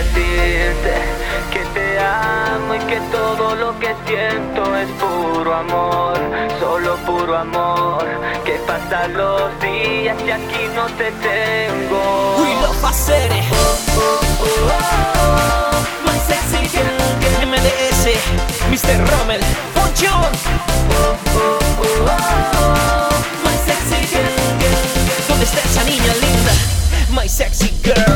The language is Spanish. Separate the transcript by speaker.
Speaker 1: decirte que te amo y que todo lo que siento es puro amor, solo puro amor. Que pasan los días y aquí no te tengo.
Speaker 2: We love Acere, My Sexy Girl, MDS, Mr. Rommel, Ponchón, My Sexy Girl. ¿Dónde está esa niña linda? My Sexy Girl.